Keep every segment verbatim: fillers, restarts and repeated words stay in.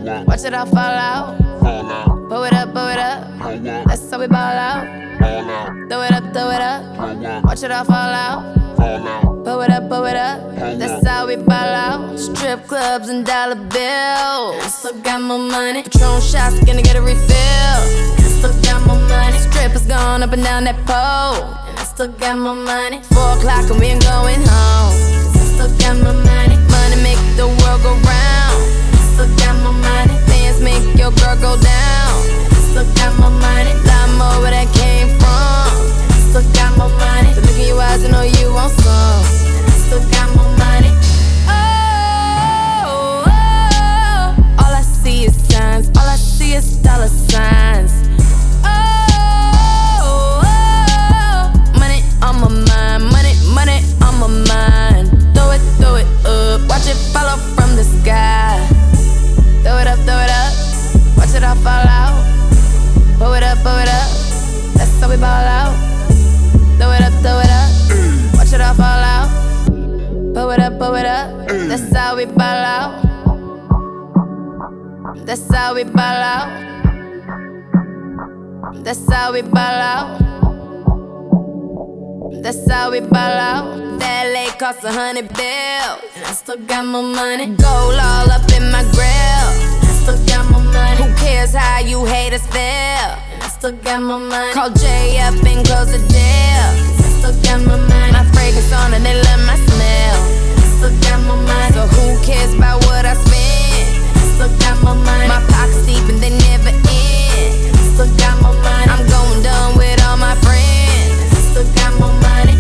Watch it all fall out. Pull it up, pull it up. That's how we ball out. Throw it up, throw it up. Watch it all fall out. Pull it up, pull it up. That's how we ball out. Strip clubs and dollar bills. Still got more money. Patron shots, gonna get a refill. Still got more money. Strippers going up and down that pole. And I still got more money. Four o'clock and we ain't going home. Cause I still got more money. Money make the world go round. I still got more money. Dance make your girl go down. I still got more money. Lot more where that came from. I still got more money. The look in your eyes, I know you want some. I still got more money. Oh, oh, all I see is signs. All I see is dollar signs. Oh, oh, money on my mind. Money, money on my mind. Throw it, throw it up. Watch it follow from the sky. Throw it up, throw it up. Watch it all fall out. Pull it up, pull it up. That's how we ball out. Throw it up, throw it up. Watch it all fall out. Pull it up, pull it up. That's how we ball out. That's how we ball out. That's how we ball out. That's how we ball out. That L A cost a hundred bills. And I still got more money. Gold all up in my grill. And I still got more money. Who cares how you haters feel? And I still got more money. Call Jay up and close the deal. Cause I still got more money. My fragrance on and they love my smell. And I still got more money. So who cares about what I spend? And I still got more money. My pockets deep and they never end. And I still got more money. I'm going dumb with all my friends. And I still got more money.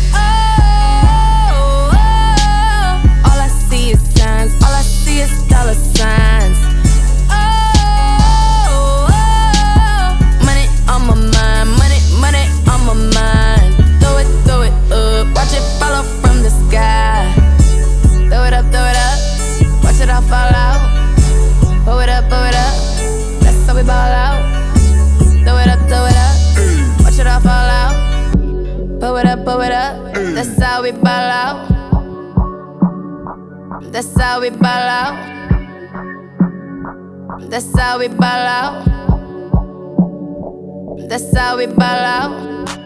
Oh, oh, all I see is signs. All I see is dollar signs. Oh, oh, money on my mind. Money, money on my mind. Throw it, throw it up. Watch it follow from the sky. Throw it up, throw it up. Watch it all fall out. Pull it up, pull it up. That's how we ball out. Throw it up, throw it up. Watch it all fall out. Pull it up, pull it up. That's how we ball out. That's how we ball out. That's how we ball out. That's how we ball out.